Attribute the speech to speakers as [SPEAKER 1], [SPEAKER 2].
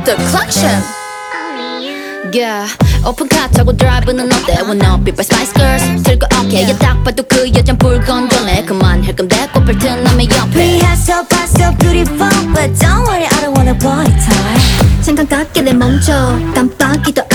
[SPEAKER 1] the collection. Yeah, 오픈카 타고 드라이브는 어때? Wanna be by Spice Girls 들고 오케이 딱 봐도 그 여잔 불 건조네 그만할 건데 꽃필 튼 남의 옆에
[SPEAKER 2] Pretty so far so beautiful But don't worry I don't wanna boy tie
[SPEAKER 1] 생각 같게 내 멈춰 깜빡이도